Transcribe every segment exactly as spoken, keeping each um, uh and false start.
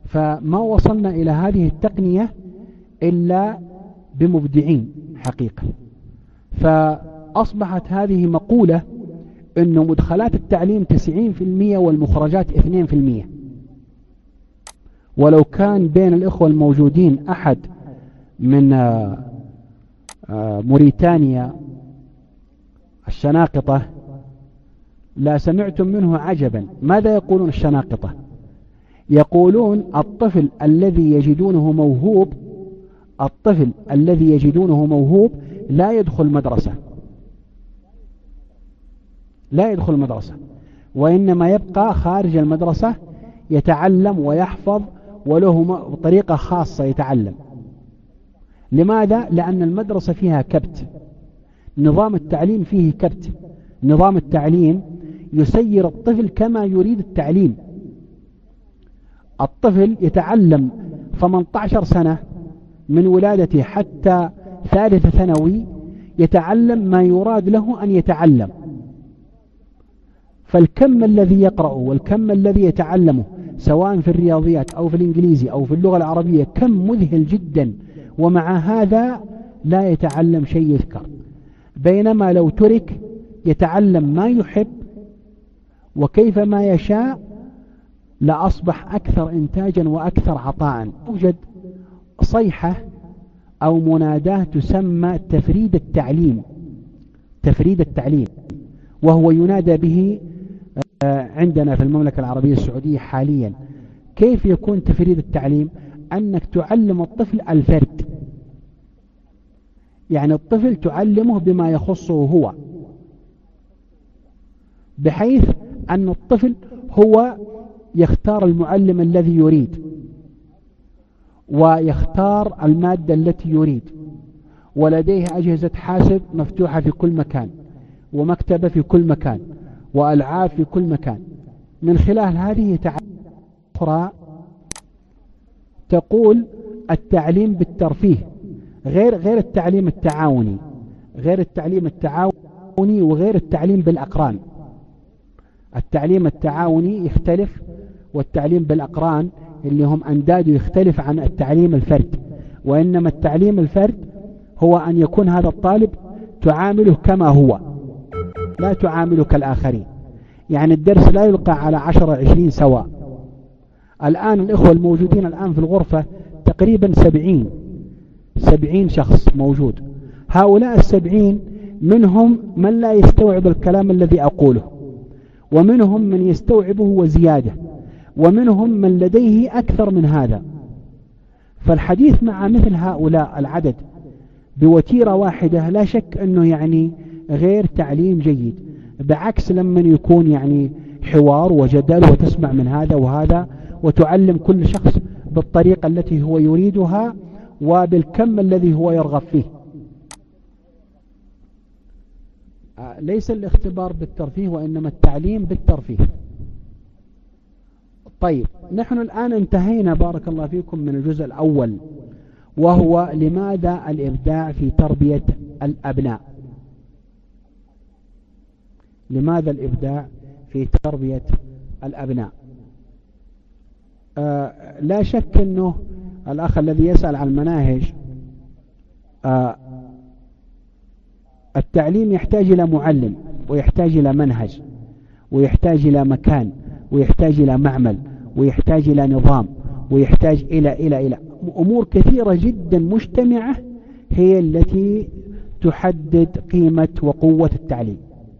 فما وصلنا إلى هذه التقنية إلا بمبدعين حقيقة. فأصبحت هذه مقولة أن مدخلات التعليم تسعين في المئة والمخرجات اثنين في المئة. ولو كان بين الإخوة الموجودين أحد من موريتانيا الشناقطة لا سمعتم منه عجبا. ماذا يقولون الشناقطة؟ يقولون الطفل الذي يجدونه موهوب الطفل الذي يجدونه موهوب لا يدخل مدرسة لا يدخل مدرسة وإنما يبقى خارج المدرسة يتعلم ويحفظ وله طريقة خاصة يتعلم. لماذا؟ لأن المدرسة فيها كبت، نظام التعليم فيه كبت، نظام التعليم يسير الطفل كما يريد التعليم. الطفل يتعلم ثمانية عشر سنة من ولادته حتى ثالثة ثانوي يتعلم ما يراد له أن يتعلم. فالكم الذي يقرأه والكم الذي يتعلمه سواء في الرياضيات أو في الإنجليزي أو في اللغة العربية كم مذهل جدا، ومع هذا لا يتعلم شيء يذكر. بينما لو ترك يتعلم ما يحب وكيف ما يشاء لأصبح أكثر إنتاجا وأكثر عطاء. توجد صيحة أو مناداة تسمى تفريد التعليم تفريد التعليم وهو ينادى به عندنا في المملكة العربية السعودية حاليا. كيف يكون تفريد التعليم؟ أنك تعلم الطفل الفرد، يعني الطفل تعلمه بما يخصه هو، بحيث أن الطفل هو يختار المعلم الذي يريد ويختار المادة التي يريد، ولديه أجهزة حاسب مفتوحة في كل مكان ومكتبة في كل مكان وألعاب في كل مكان. من خلال هذه تعليم أخرى تقول التعليم بالترفيه غير غير التعليم التعاوني غير التعليم التعاوني وغير التعليم بالأقران. التعليم التعاوني يختلف، والتعليم بالأقران اللي هم أنداده يختلف عن التعليم الفرد. وإنما التعليم الفرد هو أن يكون هذا الطالب تعامله كما هو لا تعامله كالآخرين. يعني الدرس لا يلقى على عشرة عشرين سواء. الآن الإخوة الموجودين الآن في الغرفة تقريبا سبعين سبعين شخص موجود. هؤلاء السبعين منهم من لا يستوعب الكلام الذي أقوله، ومنهم من يستوعبه وزيادة، ومنهم من لديه أكثر من هذا. فالحديث مع مثل هؤلاء العدد بوتيرة واحدة لا شك أنه يعني غير تعليم جيد. بعكس لما يكون يعني حوار وجدل وتسمع من هذا وهذا وتعلم كل شخص بالطريقة التي هو يريدها وبالكم الذي هو يرغب فيه. ليس الاختبار بالترفيه وإنما التعليم بالترفيه. طيب، نحن الآن انتهينا بارك الله فيكم من الجزء الأول، وهو لماذا الإبداع في تربية الأبناء. لماذا الإبداع في تربية الأبناء؟ آه لا شك أنه الأخ الذي يسأل عن المناهج، آه التعليم يحتاج إلى معلم، ويحتاج إلى منهج، ويحتاج إلى مكان، ويحتاج إلى معمل، ويحتاج إلى نظام، ويحتاج إلى إلى إلى أمور كثيرة جدا مجتمعة هي التي تحدد قيمة وقوة التعليم.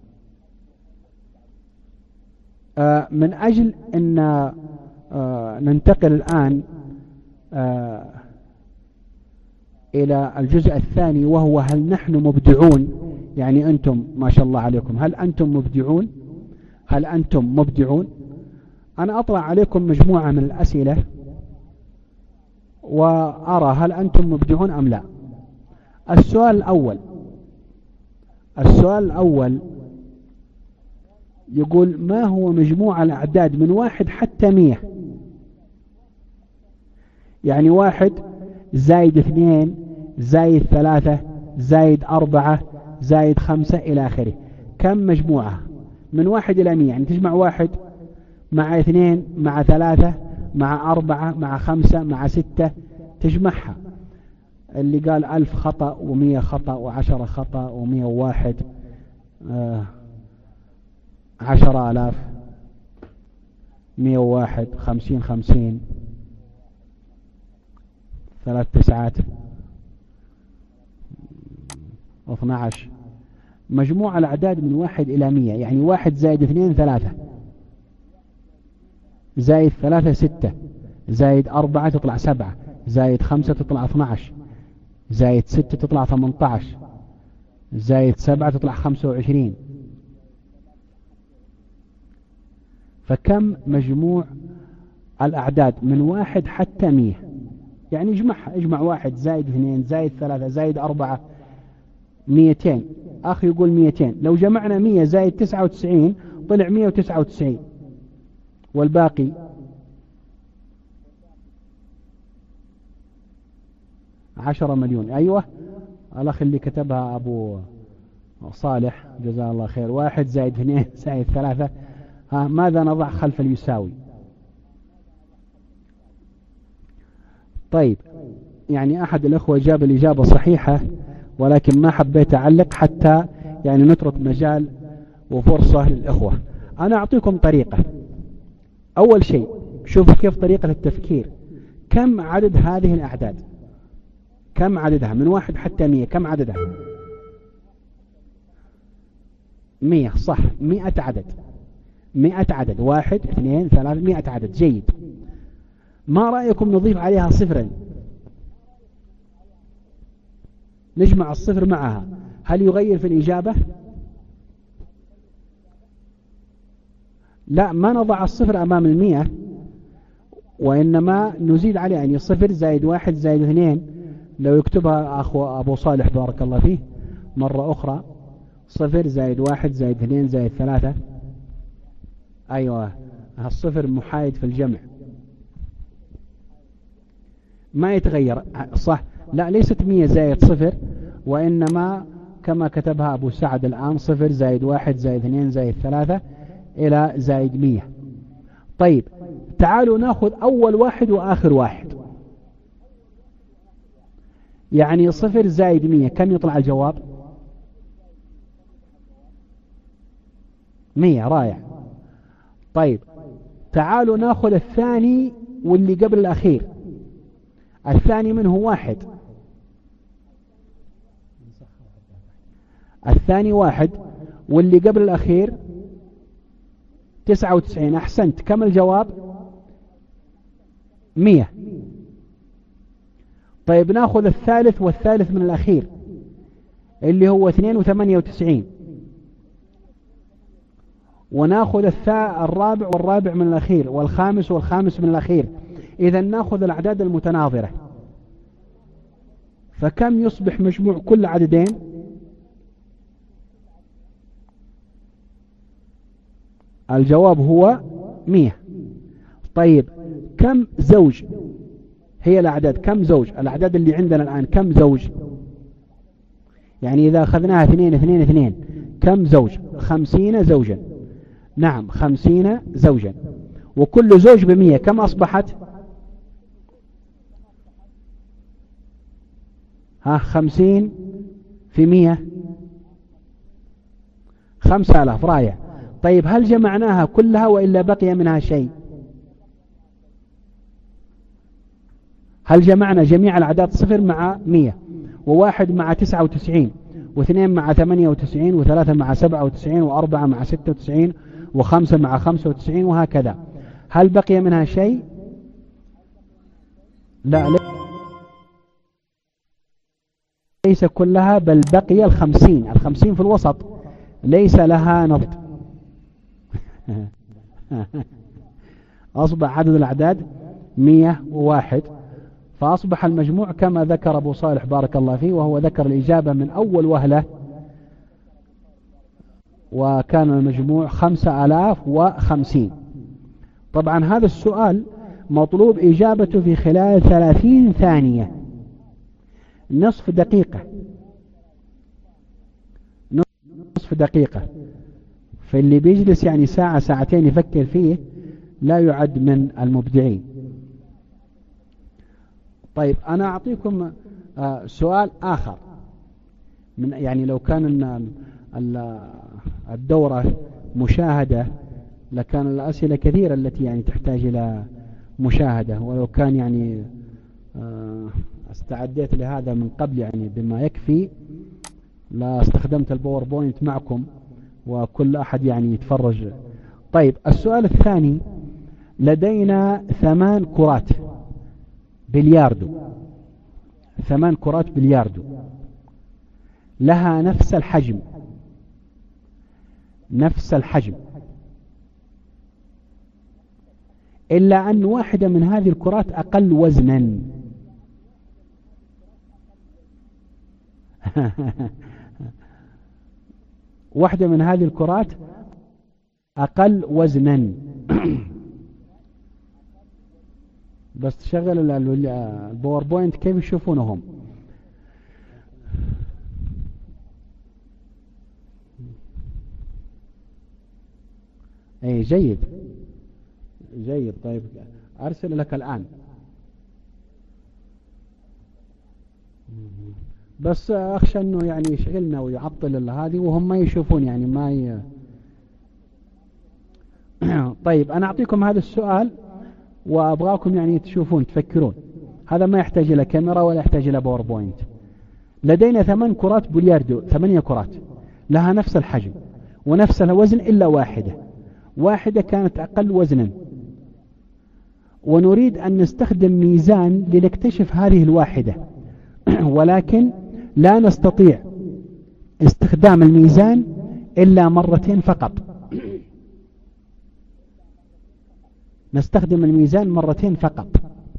آه من أجل أن آه ننتقل الآن آه إلى الجزء الثاني، وهو هل نحن مبدعون؟ يعني أنتم ما شاء الله عليكم، هل أنتم مبدعون؟ هل أنتم مبدعون؟ أنا أطرح عليكم مجموعة من الأسئلة وأرى هل أنتم مبدعون أم لا. السؤال الأول السؤال الأول يقول: ما هو مجموع الأعداد من واحد حتى مية؟ يعني واحد زايد اثنين زايد ثلاثة زايد أربعة زايد خمسة إلى آخره. كم مجموعة من واحد إلى مية؟ يعني تجمع واحد مع اثنين مع ثلاثة مع أربعة مع خمسة مع ستة تجمعها. اللي قال ألف خطأ ومية خطأ وعشرة خطأ ومية وواحد آه عشرة آلاف مية وواحد خمسين خمسين ثلاث تسعات اثنى عشر. مجموع الأعداد من واحد إلى مية، يعني واحد زائد اثنين ثلاثة، زائد ثلاثة ستة، زائد أربعة تطلع سبعة، زائد خمسة تطلع اثنى عشر، زائد ستة تطلع ثمانية عشر، زائد سبعة تطلع خمسة وعشرين. فكم مجموع الأعداد من واحد حتى مية؟ يعني اجمعها، اجمع واحد زائد اثنين زائد ثلاثة زائد أربعة ميتين. أخي يقول ميتين. لو جمعنا مية زائد تسعة وتسعين طلع مية وتسعة وتسعين، والباقي عشرة مليون. أيوة الأخ اللي كتبها أبو صالح جزاه الله خير. واحد زائد اثنين زائد ثلاثة، ها ماذا نضع خلف اليساوي؟ طيب يعني أحد الأخوة جاب الإجابة صحيحة، ولكن ما حبيت أعلق حتى يعني نترك مجال وفرصة للأخوة. أنا أعطيكم طريقة. أول شيء شوفوا كيف طريقة التفكير. كم عدد هذه الأعداد؟ كم عددها من واحد حتى مية؟ كم عددها؟ مية. صح، مئة عدد. مئة عدد. واحد اثنين ثلاثة مئة عدد. جيد. ما رأيكم نضيف عليها صفرا؟ نجمع الصفر معها، هل يغير في الإجابة؟ لا، ما نضع الصفر أمام المئة، وإنما نزيد عليه، يعني صفر زائد واحد زائد اثنين. لو يكتبها أخو أبو صالح بارك الله فيه مرة أخرى، صفر زائد واحد زائد اثنين زائد ثلاثة. أيوة، الصفر محايد في الجمع ما يتغير. صح. لا، ليست مية زائد صفر، وإنما كما كتبها أبو سعد الآن صفر زائد واحد زائد اثنين زائد ثلاثة إلى زائد مية. طيب تعالوا ناخذ أول واحد وآخر واحد، يعني صفر زائد مية، كم يطلع الجواب؟ مية. رائع. طيب تعالوا ناخذ الثاني واللي قبل الأخير. الثاني منه واحد، الثاني واحد واللي قبل الأخير تسعة وتسعين. أحسنت. كم الجواب؟ مية. طيب ناخذ الثالث والثالث من الأخير اللي هو اثنين وثمانية وتسعين، وناخذ الرابع والرابع من الأخير والخامس والخامس من الأخير. إذا ناخذ الأعداد المتناظرة، فكم يصبح مجموع كل عددين؟ الجواب هو مية. طيب كم زوج هي الأعداد؟ كم زوج الأعداد اللي عندنا الآن؟ كم زوج؟ يعني إذا أخذناها اثنين اثنين اثنين كم زوج؟ خمسين زوجا. نعم، خمسين زوجا، وكل زوج بمية. كم أصبحت؟ ها، خمسين في مية خمسة آلاف. رائع. طيب هل جمعناها كلها وإلا بقي منها شيء؟ هل جمعنا جميع الأعداد؟ صفر مع مية، وواحد مع تسعة وتسعين، واثنين مع ثمانية وتسعين، وثلاثة مع سبعة وتسعين، وأربعة مع ستة وتسعين، وخمسة مع خمسة وتسعين، وهكذا. هل بقي منها شيء؟ لا، ليس كلها، بل بقي الخمسين. الخمسين في الوسط ليس لها نضد. أصبح عدد الأعداد مية وواحد، فأصبح المجموع كما ذكر أبو صالح بارك الله فيه، وهو ذكر الإجابة من أول وهلة، وكان المجموع خمسة آلاف وخمسين. طبعا هذا السؤال مطلوب إجابته في خلال ثلاثين ثانية، نصف دقيقة، نصف دقيقة. فاللي بيجلس يعني ساعة ساعتين يفكر فيه لا يعد من المبدعين. طيب أنا أعطيكم سؤال آخر، من يعني لو كان الدورة مشاهدة لكان الأسئلة كثيرة التي يعني تحتاج إلى مشاهدة، ولو كان يعني استعديت لهذا من قبل يعني بما يكفي لا استخدمت الباوربوينت معكم وكل أحد يعني يتفرج. طيب السؤال الثاني، لدينا ثمان كرات بلياردو، ثمان كرات بلياردو لها نفس الحجم، نفس الحجم، إلا أن واحدة من هذه الكرات أقل وزنا. واحدة من هذه الكرات أقل وزنا. بس تشغل الباوربوينت كيف يشوفونهم؟ اي جيد جيد. طيب ارسل لك الان، بس اخشى انه يعني يشغلنا ويعطل هذه وهم ما يشوفون يعني ما ي... طيب انا اعطيكم هذا السؤال وابغاكم يعني تشوفون تفكرون. هذا ما يحتاج الى كاميرا ولا يحتاج الى باوربوينت. لدينا ثمان كرات بلياردو، ثمانية كرات لها نفس الحجم ونفس الوزن إلا واحدة، واحدة كانت أقل وزنا، ونريد أن نستخدم ميزان لنكتشف هذه الواحدة، ولكن لا نستطيع استخدام الميزان إلا مرتين فقط. نستخدم الميزان مرتين فقط.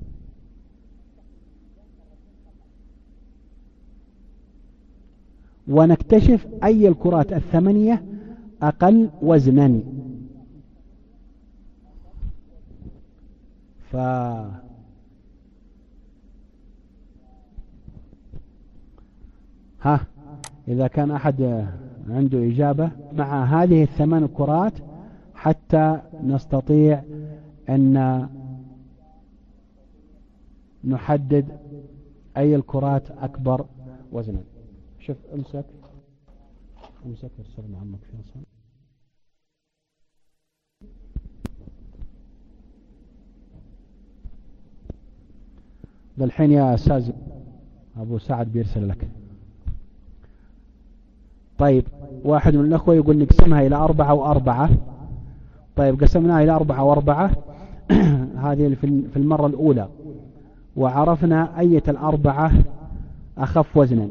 ونكتشف أي الكرات الثمانية أقل وزنا. ف ها إذا كان أحد عنده إجابة مع هذه الثمان كرات حتى نستطيع أن نحدد أي الكرات أكبر وزنا. شوف امسك امسك ارسل عمك فيصل. للحين يا أستاذ أبو سعد بيرسل لك. طيب واحد من الأخوة يقول نقسمها إلى أربعة وأربعة. طيب قسمناها إلى أربعة وأربعة هذه في المرة الأولى، وعرفنا أية الأربعة أخف وزنا.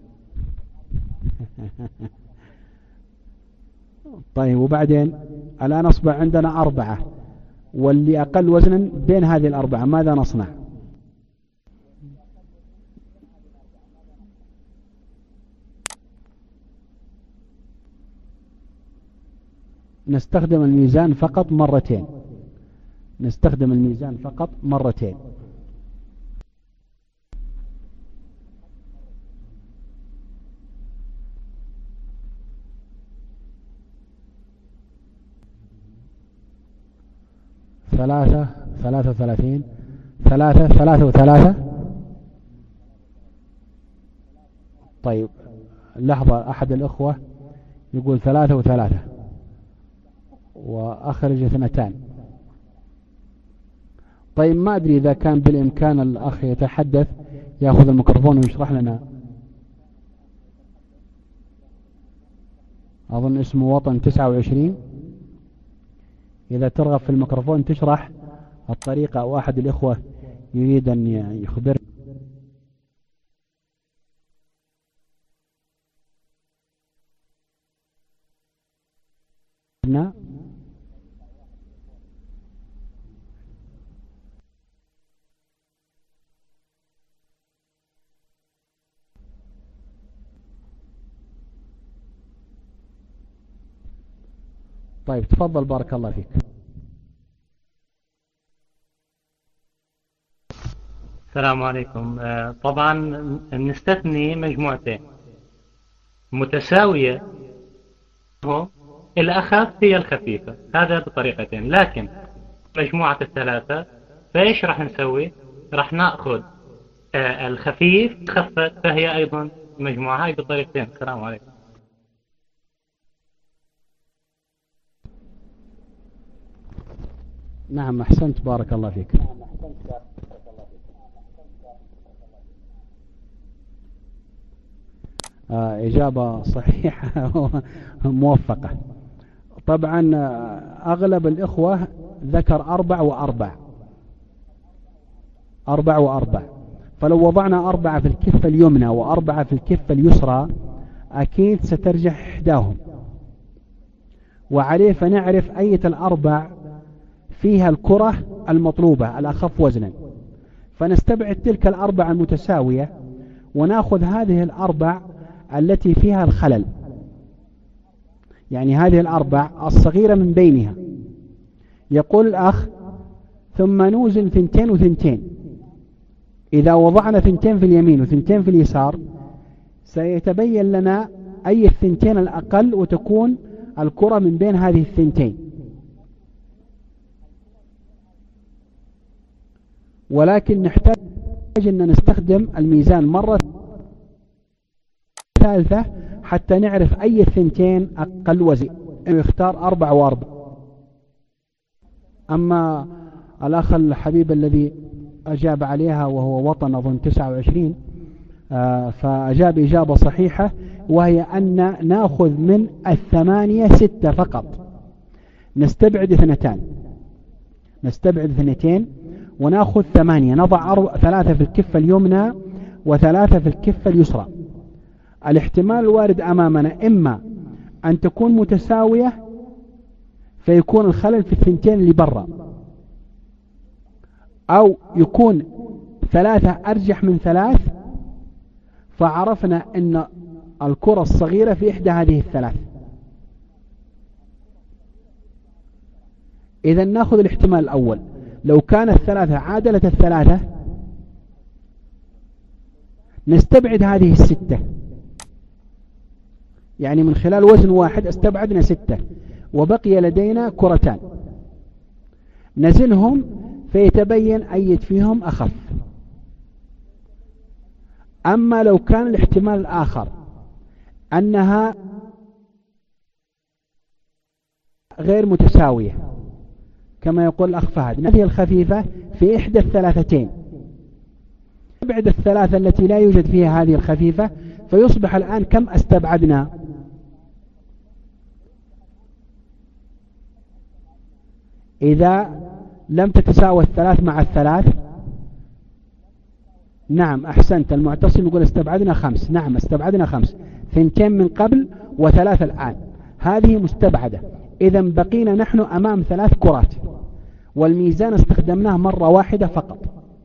طيب وبعدين الآن أصبح عندنا أربعة، واللي أقل وزنا بين هذه الأربعة ماذا نصنع؟ نستخدم الميزان فقط مرتين، نستخدم الميزان فقط مرتين. ثلاثة ثلاثة وثلاثين، ثلاثة ثلاثة وثلاثة. طيب لحظة، أحد الأخوة يقول ثلاثة وثلاثة وأخرج اثنتان. طيب ما أدري إذا كان بالإمكان الأخ يتحدث يأخذ الميكروفون ويشرح لنا. أظن اسمه وطن تسعة وعشرين. إذا ترغب في الميكروفون تشرح الطريقة، أو أحد الإخوة يريد أن يخبر. طيب تفضل بارك الله فيك. السلام عليكم. طبعا نستثني مجموعتين متساوية، الأخف هي الخفيفة، هذا بطريقتين. لكن مجموعة الثلاثة فإيش راح نسوي؟ راح نأخذ آه، الخفيف خفت فهي أيضا مجموعة. هاي بطريقتين. السلام عليكم. نعم أحسنت، بارك الله فيك. آه إجابة صحيحة موفقة. طبعا أغلب الإخوة ذكر أربع وأربع، أربع وأربع، فلو وضعنا أربعة في الكفة اليمنى وأربعة في الكفة اليسرى أكيد سترجح إحداهم، وعليه فنعرف أية الأربع فيها الكرة المطلوبة الأخف وزنا، فنستبعد تلك الأربع المتساوية ونأخذ هذه الأربع التي فيها الخلل، يعني هذه الأربع الصغيرة من بينها. يقول الأخ ثم نوزن ثنتين وثنتين. إذا وضعنا ثنتين في اليمين وثنتين في اليسار سيتبين لنا أي الثنتين الأقل وتكون الكرة من بين هذه الثنتين، ولكن نحتاج أن نستخدم الميزان مرة ثالثة حتى نعرف أي الثنتين أقل وزن، يختار أربع وأربع. أما الأخ الحبيب الذي أجاب عليها وهو وطن أظن تسعة وعشرين، آه فأجاب إجابة صحيحة، وهي أن نأخذ من الثمانية ستة فقط، نستبعد اثنتان، نستبعد اثنتين ونأخذ ثمانية، نضع أربع ثلاثة في الكفة اليمنى وثلاثة في الكفة اليسرى. الاحتمال الوارد أمامنا إما أن تكون متساوية فيكون الخلل في الثنتين اللي برا، أو يكون ثلاثة أرجح من ثلاث فعرفنا أن الكرة الصغيرة في إحدى هذه الثلاث. إذا نأخذ الاحتمال الأول، لو كانت الثلاثة عادلة الثلاثة نستبعد هذه الستة، يعني من خلال وزن واحد استبعدنا ستة وبقي لدينا كرتان، نزلهم فيتبين أي فيهم أخف. أما لو كان الاحتمال الآخر أنها غير متساوية كما يقول الأخ فهد، هذه الخفيفة في إحدى الثلاثتين، نستبعد الثلاثة التي لا يوجد فيها هذه الخفيفة، فيصبح الآن كم استبعدنا؟ إذا لم تتساوى الثلاث مع الثلاث، نعم أحسنت، المعتصم يقول استبعدنا خمس، نعم استبعدنا خمس، ثنتين من قبل وثلاثة الآن، هذه مستبعدة. إذا بقينا نحن أمام ثلاث كرات والميزان استخدمناه مرة واحدة فقط.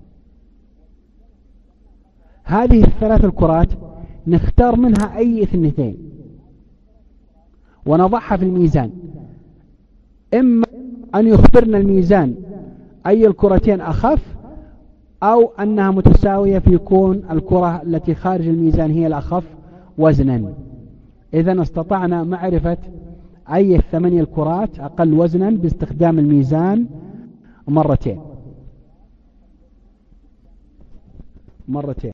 هذه الثلاث الكرات نختار منها أي اثنتين ونضعها في الميزان، إما أن يخبرنا الميزان أي الكرتين أخف أو أنها متساوية فيكون الكرة التي خارج الميزان هي الأخف وزنا. إذا استطعنا معرفة أي الثمانية الكرات أقل وزنا باستخدام الميزان مرتين مرتين